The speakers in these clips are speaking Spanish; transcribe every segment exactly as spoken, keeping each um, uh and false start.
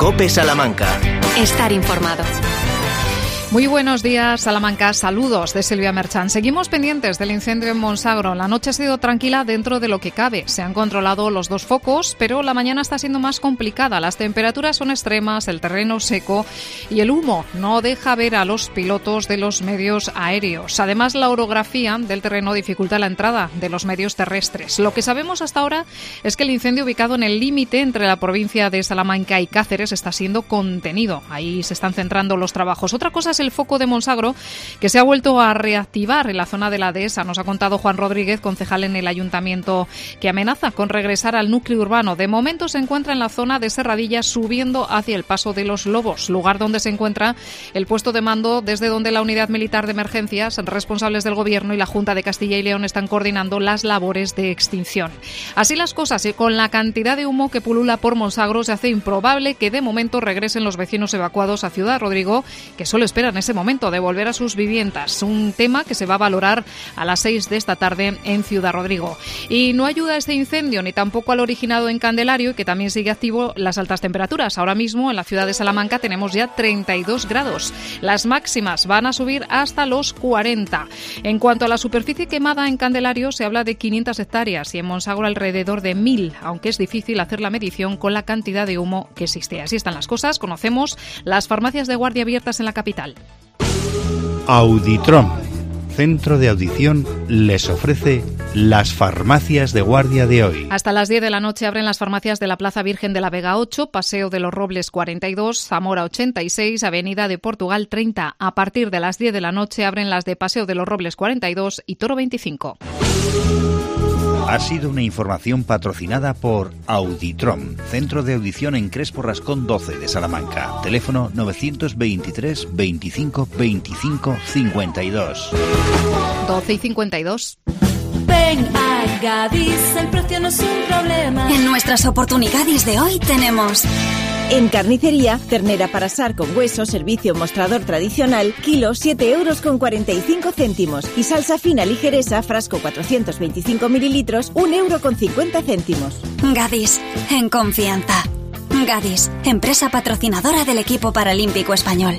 COPE Salamanca. Estar informado. Muy buenos días, Salamanca. Saludos de Silvia Merchán. Seguimos pendientes del incendio en Monsagro. La noche ha sido tranquila dentro de lo que cabe. Se han controlado los dos focos, pero la mañana está siendo más complicada. Las temperaturas son extremas, el terreno seco y el humo no deja ver a los pilotos de los medios aéreos. Además, la orografía del terreno dificulta la entrada de los medios terrestres. Lo que sabemos hasta ahora es que el incendio ubicado en el límite entre la provincia de Salamanca y Cáceres está siendo contenido. Ahí se están centrando los trabajos. Otra cosa es el foco de Monsagro, que se ha vuelto a reactivar en la zona de la dehesa. Nos ha contado Juan Rodríguez, concejal en el ayuntamiento, que amenaza con regresar al núcleo urbano. De momento se encuentra en la zona de Serradilla, subiendo hacia el Paso de los Lobos, lugar donde se encuentra el puesto de mando desde donde la Unidad Militar de Emergencias, responsables del Gobierno y la Junta de Castilla y León están coordinando las labores de extinción. Así las cosas, y con la cantidad de humo que pulula por Monsagro, se hace improbable que de momento regresen los vecinos evacuados a Ciudad Rodrigo, que solo esperan en ese momento de volver a sus viviendas. Un tema que se va a valorar a las seis de esta tarde en Ciudad Rodrigo. Y no ayuda a este incendio ni tampoco al originado en Candelario, y que también sigue activo, las altas temperaturas. Ahora mismo en la ciudad de Salamanca tenemos ya treinta y dos grados. Las máximas van a subir hasta los cuarenta. En cuanto a la superficie quemada en Candelario, se habla de quinientas hectáreas y en Monsagro alrededor de mil, aunque es difícil hacer la medición con la cantidad de humo que existe. Así están las cosas. Conocemos las farmacias de guardia abiertas en la capital. Auditrom, centro de audición, les ofrece las farmacias de guardia de hoy. Hasta las diez de la noche abren las farmacias de la Plaza Virgen de la Vega ocho, Paseo de los Robles cuarenta y dos, Zamora ochenta y seis, Avenida de Portugal treinta. A partir de las diez de la noche abren las de Paseo de los Robles cuarenta y dos y Toro veinticinco. Ha sido una información patrocinada por Auditrom, centro de audición en Crespo Rascón doce de Salamanca. Teléfono novecientos veintitrés veinticinco veinticinco cincuenta y dos. doce y cincuenta y dos. Ven a Gadis, el precio no es un problema. En nuestras oportunidades de hoy tenemos... En carnicería, ternera para asar con hueso, servicio mostrador tradicional, kilo siete euros con cuarenta y cinco céntimos. Y salsa fina ligeresa, frasco cuatrocientos veinticinco mililitros, un euro con cincuenta céntimos. Gadis, en confianza. Gadis, empresa patrocinadora del equipo paralímpico español.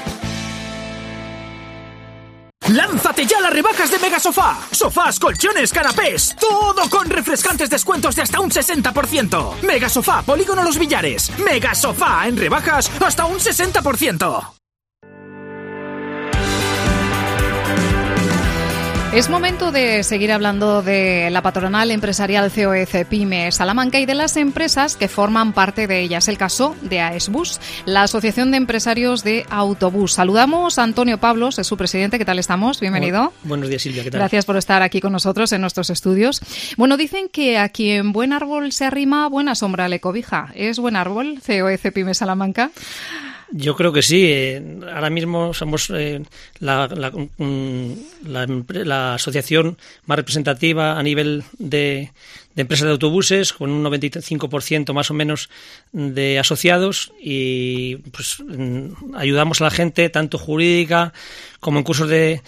¡Lánzate ya a las rebajas de Mega Sofá! Sofás, colchones, canapés, todo con refrescantes descuentos de hasta un sesenta por ciento. Mega Sofá, Polígono Los Villares. Mega Sofá, en rebajas hasta un sesenta por ciento. Es momento de seguir hablando de la patronal empresarial C O E Cepyme Salamanca y de las empresas que forman parte de ella. Es el caso de AESBUS, la Asociación de Empresarios de Autobús. Saludamos a Antonio Pablos, es su presidente. ¿Qué tal estamos? Bienvenido. Buenos días, Silvia. ¿Qué tal? Gracias por estar aquí con nosotros en nuestros estudios. Bueno, dicen que a quien buen árbol se arrima, buena sombra le cobija. ¿Es buen árbol C O E Cepyme Salamanca? Yo creo que sí. Eh, ahora mismo somos eh, la, la, la, la asociación más representativa a nivel de, de empresas de autobuses, con un noventa y cinco por ciento más o menos de asociados, y pues ayudamos a la gente tanto jurídica como en cursos de,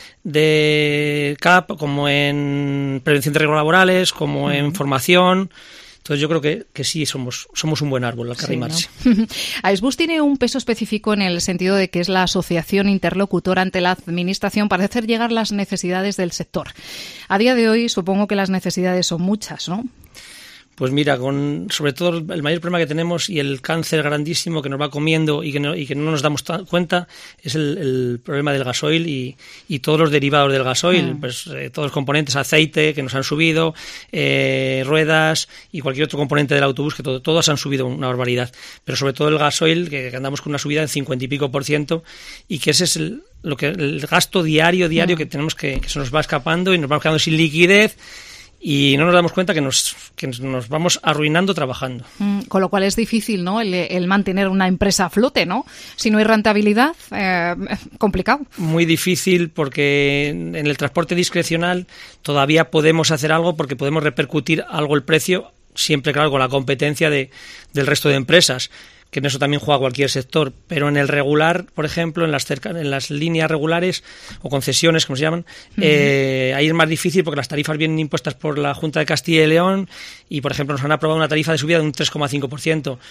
de C A P, como en prevención de riesgos laborales, como uh-huh. en formación. Entonces yo creo que, que sí somos somos un buen árbol al que arrimarse. Sí, ¿no? AESBUS tiene un peso específico en el sentido de que es la asociación interlocutora ante la Administración para hacer llegar las necesidades del sector. A día de hoy supongo que las necesidades son muchas, ¿no? Pues mira, con sobre todo el mayor problema que tenemos y el cáncer grandísimo que nos va comiendo y que no, y que no nos damos cuenta es el, el problema del gasoil y, y todos los derivados del gasoil, mm. pues eh, todos los componentes, aceite que nos han subido, eh, ruedas y cualquier otro componente del autobús, que todo, todos han subido una barbaridad, pero sobre todo el gasoil, que, que andamos con una subida del cincuenta y pico por ciento, y que ese es el, lo que el gasto diario, diario mm. que tenemos que, que se nos va escapando y nos vamos quedando sin liquidez. Y no nos damos cuenta que nos, que nos vamos arruinando trabajando. Mm, con lo cual es difícil, ¿no?, el, el mantener una empresa a flote, ¿no? Si no hay rentabilidad, eh, complicado. Muy difícil, porque en el transporte discrecional todavía podemos hacer algo porque podemos repercutir algo el precio, siempre claro con la competencia de, del resto de empresas, que en eso también juega cualquier sector, pero en el regular, por ejemplo, en las cerca, en las líneas regulares o concesiones, como se llaman, uh-huh. eh, ahí es más difícil porque las tarifas vienen impuestas por la Junta de Castilla y León y, por ejemplo, nos han aprobado una tarifa de subida de un tres coma cinco por ciento.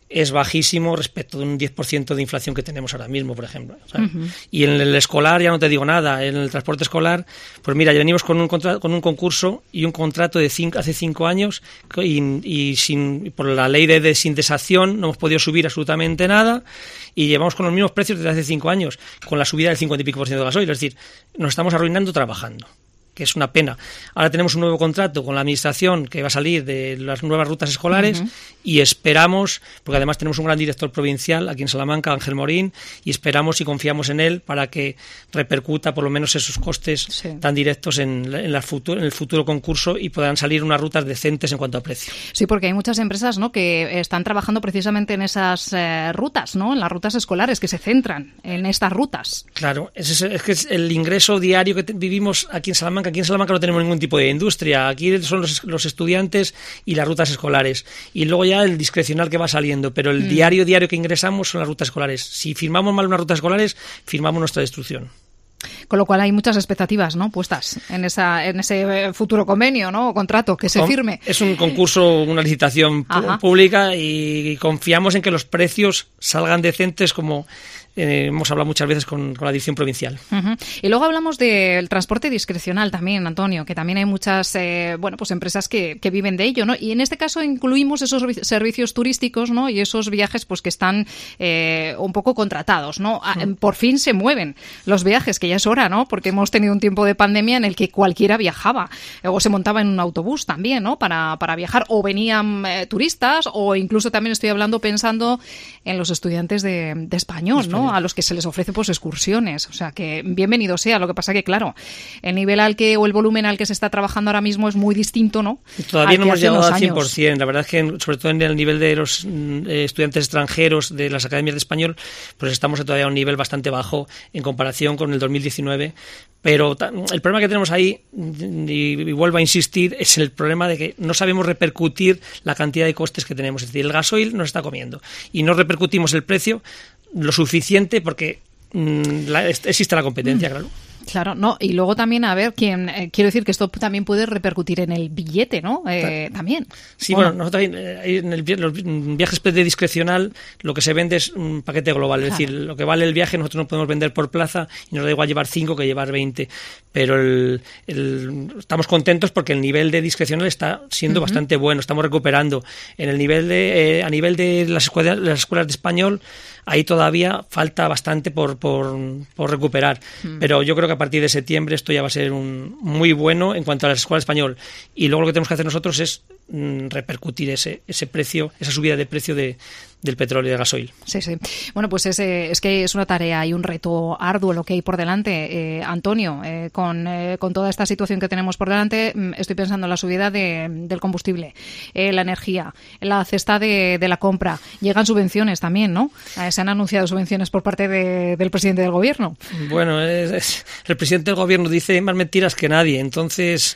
es bajísimo respecto de un diez por ciento de inflación que tenemos ahora mismo, por ejemplo. Uh-huh. Y en el escolar ya no te digo nada. En el transporte escolar, pues mira, ya venimos con un contra- con un concurso y un contrato de cinco, hace cinco años y, y sin por la ley de desindexación no hemos podido subir absolutamente nada y llevamos con los mismos precios desde hace cinco años, con la subida del cincuenta y pico por ciento de gasoil. Es decir, nos estamos arruinando trabajando, que es una pena. Ahora tenemos un nuevo contrato con la administración que va a salir de las nuevas rutas escolares uh-huh. y esperamos, porque además tenemos un gran director provincial aquí en Salamanca, Ángel Morín, y esperamos y confiamos en él para que repercuta por lo menos esos costes sí. tan directos en, en, la futuro, en el futuro concurso y puedan salir unas rutas decentes en cuanto a precio. Sí, porque hay muchas empresas, ¿no?, que están trabajando precisamente en esas eh, rutas, ¿no?, en las rutas escolares, que se centran en estas rutas. Claro, es, es que es el ingreso diario que te, vivimos aquí en Salamanca. Aquí en Salamanca no tenemos ningún tipo de industria, aquí son los, los estudiantes y las rutas escolares, y luego ya el discrecional que va saliendo, pero el mm. diario diario que ingresamos son las rutas escolares. Si firmamos mal unas rutas escolares, firmamos nuestra destrucción. Con lo cual hay muchas expectativas, ¿no?, puestas en esa en ese futuro convenio, ¿no?, o contrato que se firme. Es un concurso, una licitación Ajá. pública y confiamos en que los precios salgan decentes, como eh, hemos hablado muchas veces con, con la dirección provincial. Uh-huh. Y luego hablamos del transporte discrecional también, Antonio, que también hay muchas eh, bueno, pues empresas que, que viven de ello, ¿no? Y en este caso incluimos esos servicios turísticos, ¿no?, y esos viajes pues que están eh, un poco contratados, ¿no? Uh-huh. Por fin se mueven los viajes, que ya es hora, ¿no? Porque hemos tenido un tiempo de pandemia en el que cualquiera viajaba o se montaba en un autobús también, ¿no?, para, para viajar, o venían eh, turistas, o incluso también estoy hablando pensando en los estudiantes de, de español, español, ¿no?, a los que se les ofrece pues excursiones. O sea, que bienvenido sea. Lo que pasa que, claro, el nivel al que o el volumen al que se está trabajando ahora mismo es muy distinto, ¿no? Todavía no hemos llegado al cien por ciento. La verdad es que, sobre todo en el nivel de los eh, estudiantes extranjeros de las academias de español, pues estamos todavía a un nivel bastante bajo en comparación con el dos mil diecinueve. Pero el problema que tenemos ahí, y, y vuelvo a insistir, es el problema de que no sabemos repercutir la cantidad de costes que tenemos. Es decir, el gasoil nos está comiendo y no repercutimos el precio lo suficiente porque mmm, la, existe la competencia, mm. claro. Claro, no, y luego también, a ver, quién eh, quiero decir que esto también puede repercutir en el billete, ¿no? Eh, también. Sí, bueno, bueno nosotros eh, en el, los viajes de discrecional lo que se vende es un paquete global, claro. Es decir, lo que vale el viaje nosotros no podemos vender por plaza y nos da igual llevar cinco que llevar veinte, pero el, el, estamos contentos porque el nivel de discrecional está siendo uh-huh. bastante bueno, estamos recuperando. En el nivel de, eh, a nivel de las escuelas, las escuelas de español, ahí todavía falta bastante por, por, por recuperar, mm. pero yo creo que a partir de septiembre esto ya va a ser un muy bueno en cuanto a la escuela de español, y luego lo que tenemos que hacer nosotros es mm, repercutir ese ese precio, esa subida de precio de, del petróleo y del gasoil. Sí, sí. Bueno, pues es, es que es una tarea y un reto arduo lo que hay por delante, eh, Antonio, eh, con, eh, con toda esta situación que tenemos por delante. Estoy pensando en la subida de, del combustible, eh, la energía, la cesta de, de la compra. Llegan subvenciones también, ¿no? Eh, se han anunciado subvenciones por parte de, del presidente del gobierno. Bueno, es, es, el presidente del gobierno dice más mentiras que nadie, entonces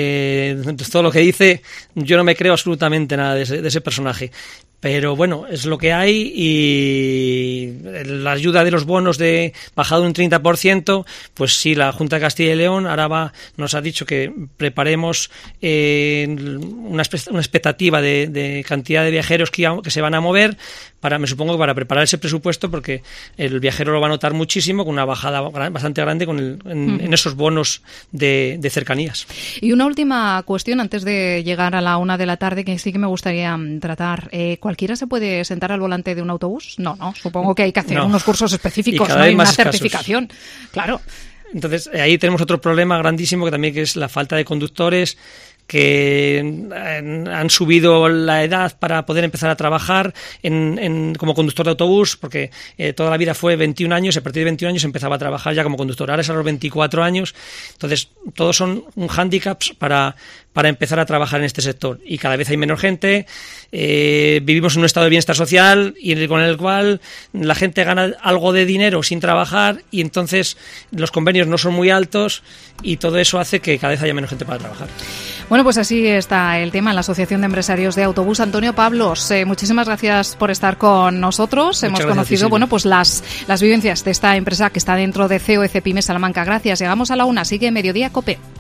eh, todo lo que dice yo no me creo absolutamente nada de ese, de ese personaje. Pero bueno, es lo que hay, y la ayuda de los bonos de bajado un treinta por ciento, pues sí, la Junta de Castilla y León ahora va, nos ha dicho que preparemos eh, una, una expectativa de, de cantidad de viajeros que, que se van a mover, para, me supongo que para preparar ese presupuesto, porque el viajero lo va a notar muchísimo, con una bajada bastante grande con el, en, uh-huh. en esos bonos de, de cercanías. Y una última cuestión antes de llegar a la una de la tarde, que sí que me gustaría tratar. Eh, ¿Cualquiera se puede sentar al volante de un autobús? No, no. Supongo que hay que hacer no. unos cursos específicos, ¿no? Hay una certificación. Escasos. Claro. Entonces, ahí tenemos otro problema grandísimo, que también que es la falta de conductores, que han subido la edad para poder empezar a trabajar en, en, como conductor de autobús, porque eh, toda la vida fue veintiún años, y a partir de veintiún años empezaba a trabajar ya como conductor. Ahora es a los veinticuatro años. Entonces, todos son un hándicaps para, para empezar a trabajar en este sector. Y cada vez hay menos gente, eh, vivimos en un estado de bienestar social y con el cual la gente gana algo de dinero sin trabajar, y entonces los convenios no son muy altos, y todo eso hace que cada vez haya menos gente para trabajar. Bueno, pues así está el tema en la Asociación de Empresarios de Autobús. Antonio Pablos, eh, muchísimas gracias por estar con nosotros. Muchas Hemos conocido, bueno, pues las, las vivencias de esta empresa que está dentro de C O E C Pyme Salamanca. Gracias. Llegamos a la una. Sigue Mediodía COPE.